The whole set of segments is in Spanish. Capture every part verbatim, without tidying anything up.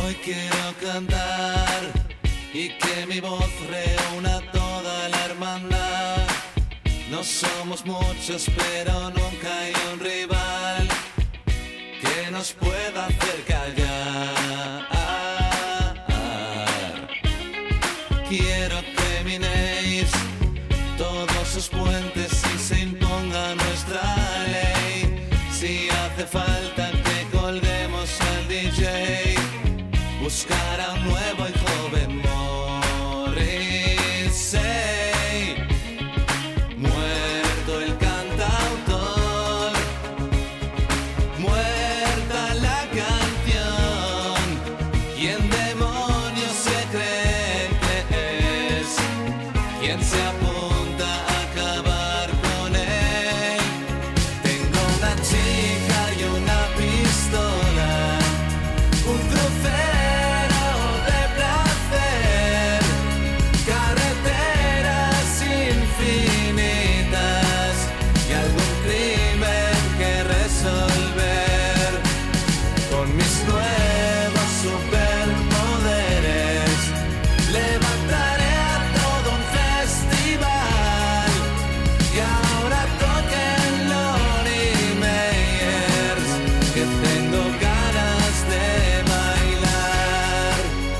Hoy quiero cantar y que mi voz reúna toda la hermandad. No somos muchos, pero nunca hay un rival que nos pueda hacer callar. Quiero que minéis todos sus puentes y se imponga nuestra ley. Si hace falta que colguemos al D J, buscar a un nuevo y joven Morrissey. Muerto el cantautor, muerta la canción. ¿Quién demonios se cree que es? ¿Quién se apunta a acabar con él? Tengo una chica y una pistola, un crucero de placer, carreteras infinitas y algún crimen que resolver. Con mis nuevos superpoderes levantaré a todo un festival y ahora toquen Lonnie Meyers, que tengo ganas de bailar.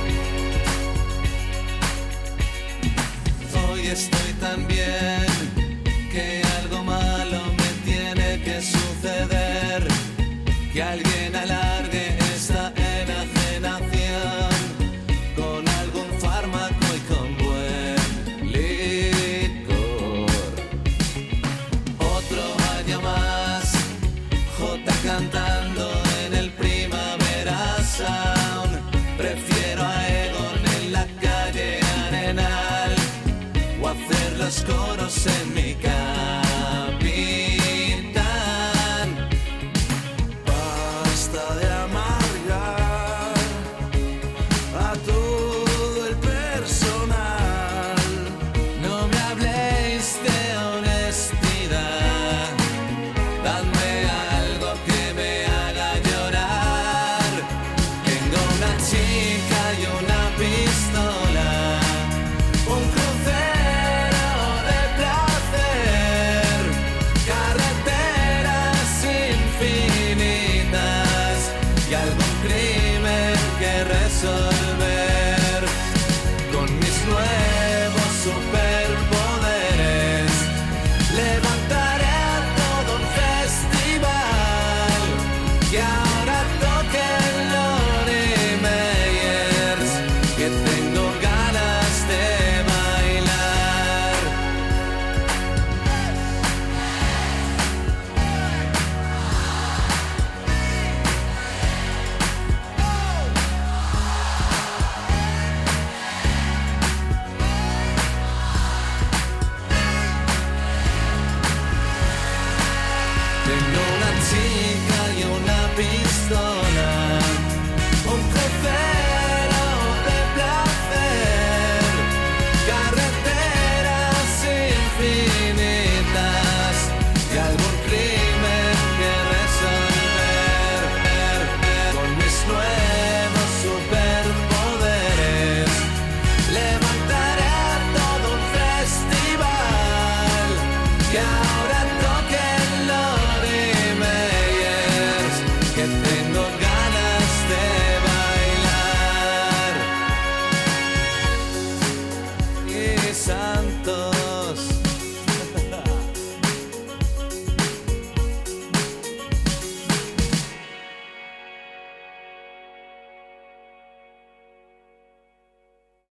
Hoy estoy tan bien que algo malo me tiene que suceder, que alguien alargue esta enajenación con algún fármaco y con buen licor. Otro año más, Jota cantando en el Primavera Sound. Prefiero a Egon en la calle Arenal o hacer los coros en mi Capitán. Basta de amargar a todo el personal. No me habléis de honestidad, dadme algo que me haga llorar. Tengo una chica y una pistola, un crucero de placer, carreteras infinitas y algún crimen que resolver. Con mis nuevos superpoderes levantaré a todo un festival y ahora toquen Lonnie Meyers, que tengo ganas de bailar. Tengo una chica y una pistola, un crucero de placer, carreteras infinitas y algún crimen que resolver. Con mis nuevos superpoderes levantaré a todo un festival y ahora toquen Lonnie Meyers, que tengo ganas de bailar. Y santo